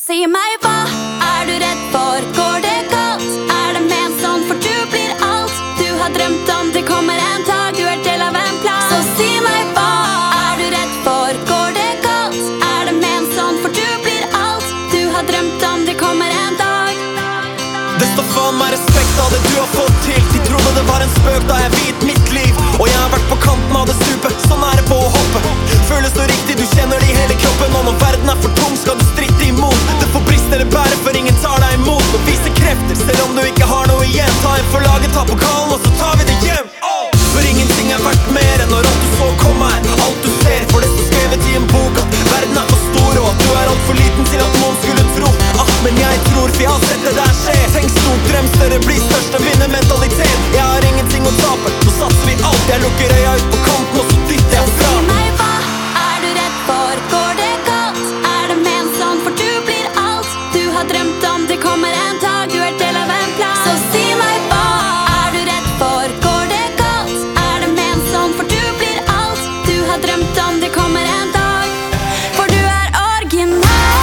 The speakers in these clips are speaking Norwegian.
Si meg, hva er du redd for? Går det galt? Er det ment sånn, for du blir alt du har drømt om. Det kommer en dag, du er del av en plan. Så si meg, hva er du redd for? Går det galt? Er det ment sånn, for du blir alt du har drømt om. Det kommer en dag. Det står faen meg respekt av det du har fått til. De trodde det var en spøk da jeg viet mitt liv. Og jeg har vært på kanten av det stupet, så nære på å hoppe. Føles så riktig, du kjenner det i hele kroppen. Og når verden er for tung, skal du stritte imot. Det får briste eller bære, for ingen tar deg imot. Og vise krefter, selv om du ikke har noe igjen. Ta en for laget, ta pokalen, og så tar vi det hjem. For ingenting er verdt mer enn når alt du så kommer her. Alt du ser, for det står skrevet i en bok at verden er for stor, og at du er alt for liten til at noen skulle tro. Men jeg tror vi har sett det der skje. Tenk stort, drøm større, bli størst og vinne mentalitet. Jeg har ingenting å tape, så satser vi alt. Jeg lukker øya ut på kanten, og så dytter jeg fra. Si meg, hva er du redd for? Går det galt? Er det ment sånn, for du blir alt du har drømt om. Det kommer en dag, du er del av en plan. Så si meg, hva er du redd for? Går det galt? Er det ment sånn, for du blir alt du har drømt om. Det kommer en dag, for du er original.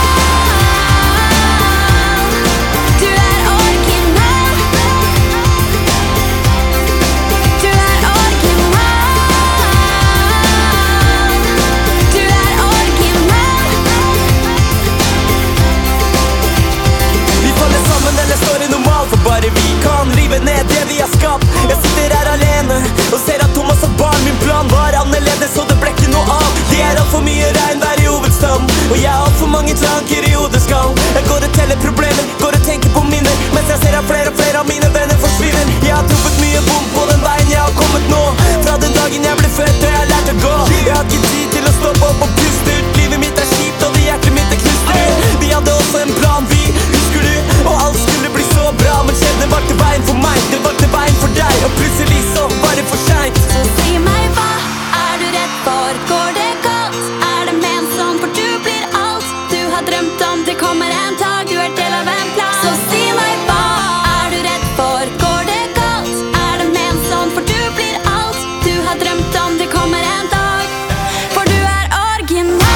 Bare vi kan rive ned det vi har skapt. Jeg sitter her alene og ser at Thomas har barn. Min plan var annerledes, og det ble ikke noe av. Det er alt for mye regnvær i hovedstaden, og jeg har alt for mange tanker i hodeskallen. Jeg går og teller problemer, går og tenker på minner, mens jeg ser at flere og flere av mine venner forsvinner. Jeg har truffet mye bom på den veien jeg har kommet nå. Fra den dagen jeg ble født og jeg har lært å gå. Jeg har ikke tid til å stoppe opp og puste ut. Livet mitt er kjipt, og det hjertet mitt er knust. Vi hadde også en plan, vi, husker du? Og alt skulle bli så bra, men skjebnen valgte veien for meg. Det valgte veien for deg, og plutselig så var det for sent. Så si meg, hva er du redd for? Går det galt? Er det ment sånn, for du blir alt du har drømt om. Det kommer en dag, du er del av en plan. Så si meg, hva er du redd for? Går det galt? Er det ment sånn, for du blir alt du har drømt om. Det kommer en dag, for du er original.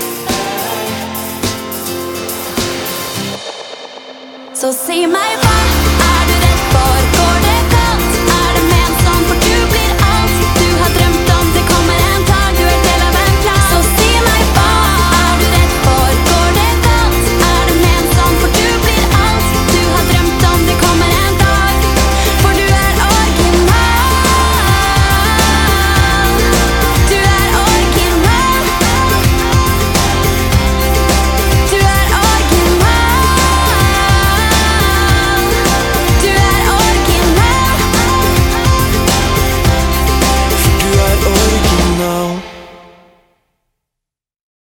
Så si meg, hva